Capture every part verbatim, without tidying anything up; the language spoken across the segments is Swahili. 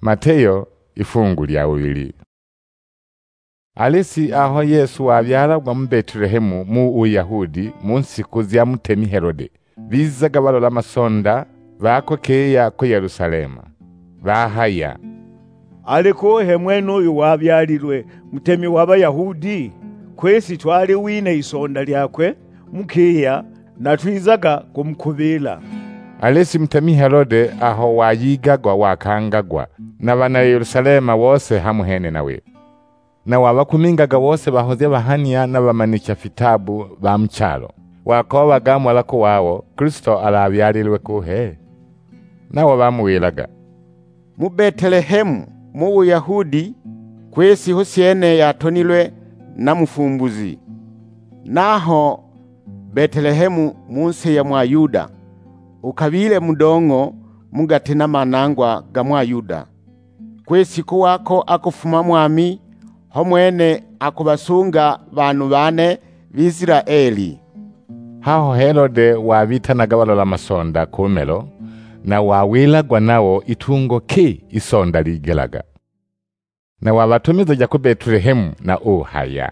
Mateyo ifungu lya ubili. Alisi aho Yesu wabyaragwa mu Betelehemu mu Uyahudi mu nsiku zya mutemi Herode. Bizaga balola amasonda bakokeya ku Yerusalema. Bahaya, aliko hemwene uyu wabyalirwe mutemi w'Abayahudi? Kwesi twali wine isonda lyakwe mukeya na twizaga kumukubila. Alisi mutemi Herode aho wayigagwa wakangagwa na bana Yerusalema wose hamuhene nawe. Na wabakumingaga wose bahoze bahania na bamanika fitabu ba mchalo. Wako bagamwala ko wawo Kristo alabyalirwe kuhe. Na wabamuwilaga mu Betelehemu mu Uyahudi, kwesi husiene yatonilwe na mufumbuzi. Naho Betelehemu munsi ya mwa Yuda, ukabile mudongo mugati na manangwa ga mwa Yuda. Kwesi kuwako akufuma mwami homwene akubasunga bantu bane b'Isiraeli. Haho Herode wabitanaga balola amasonda kumelo na wawilagwa nawo itungo ki isonda ligelaga. Na wabatumiza ja ku Betelehemu na uhaya.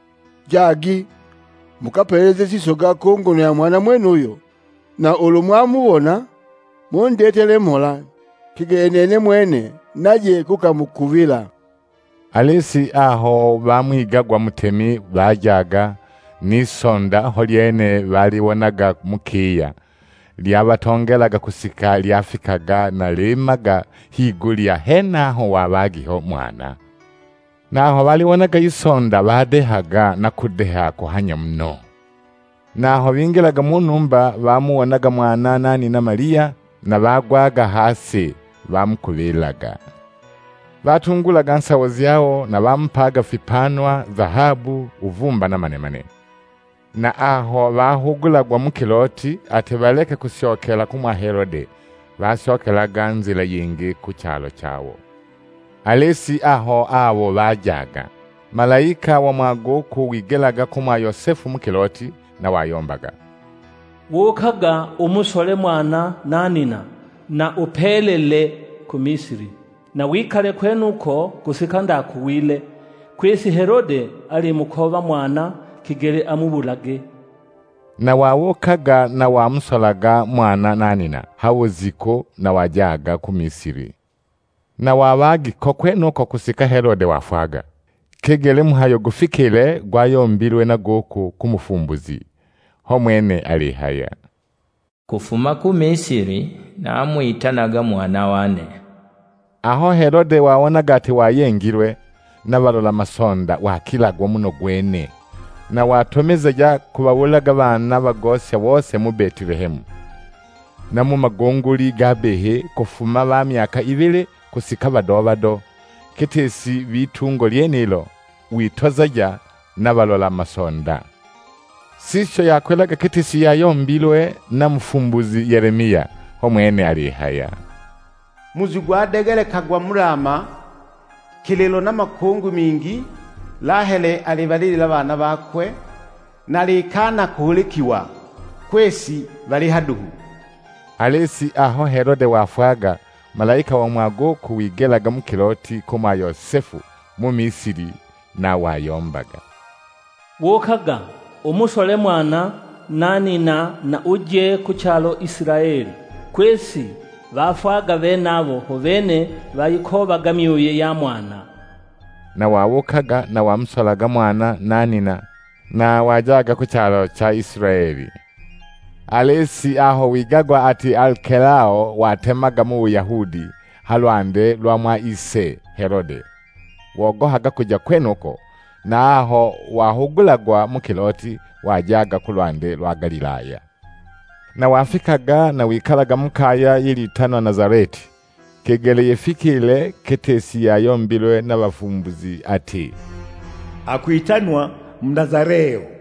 Jagi mukapeleze sisoga kongono ya mwana mwene uyo, na olumwamubona mondetele mola kigenene mwene naje kukamukubila. Alisi aho bamwigagwa mutemi bajaga nisonda holyene baliwonaga mukiya lyabatongelaga kusika lyafikaga na limaga higulya henaho wabagiho mwana. Naho baliwonaga isonda badehaga na kudeha kuhanya mno. Naho bingelaga mu numba bamuwonaga mwana nani na Maria na bagwaga hasi bamukubilaga. Batungulaga nsawo zyawo na bampaga fipanwa, dhahabu, uvumba na manemane. Na aho bahugulagwa mu kiloti ate baleke kusyokela kumwa Herode, basyokelaga nzila yingi ku cyalo cyawo. Alisi aho abo bajaga, malaika wa mwagoku wigelaga kumwa Yosefu mu kiloti na wayombaga. Wokaga umusole mwana nanina na upelele ku Misiri, na wikale kwenuko kusika ndakuwile, kwesi Herode ali mukoba mwana kigere amubulage. Na wawokaga na wamusolaga mwana nanina hawoziko na wajaga ku Misiri. Na wabagi kokwenuko kusika Herode wafaga. Kegele muhayo gufikile gwayombilwe na goku kumufumbuzi. Homwene alihaya. Kufuma ku Misiri na amuitanaga mwana wane. Aho Herode waonaga ati wayengirwe na balola amasonda wakilagwa muno gwene. Na watomeza ja kubawulaga bana bagosya bose mu Betelehemu. Na mu magonguli gabehe kufuma ba myaka ibili kusika badobado. Ketesi bitungo lyenilo witoza ja na balola amasonda. Sisho yakwelaga ketesi yayombilwe na mfumbuzi Yeremia homwene alihaya. Muzugwadegele kagwa murama kilelo na makungu mingi lahele alibalilila abana bakwe nalikana kuhulikiwa kwesi bali haduhu. Alisi aho Herode wafaga, malaika wa mwagoku wigelaga mu kiloti kuma Yosefu mu Misiri na wayombaga. Wokaga umusole mwana nanina na uje ku cyalo Isiraeli, kwesi bafaga benabo hovene bayikobaga myuye ya mwana. Na wawokaga na wamusolaga mwana nanina na wajaga ku cyalo cha Israeli. Alesi aho wigagwa ati Alkelao watemaga mu Uyahudi halwande lwa mwa ise Herode. Wogohaga kuja kwenuko na aho wahugulagwa mu kiloti wajaga ku lwande lwa Galilaya. Na wafikaga na wikalaga mukaya yilitano Nazareti. Kegele yefikile ketesi yayombilwe na bafumbuzi ati akuitanwa Mnazareo.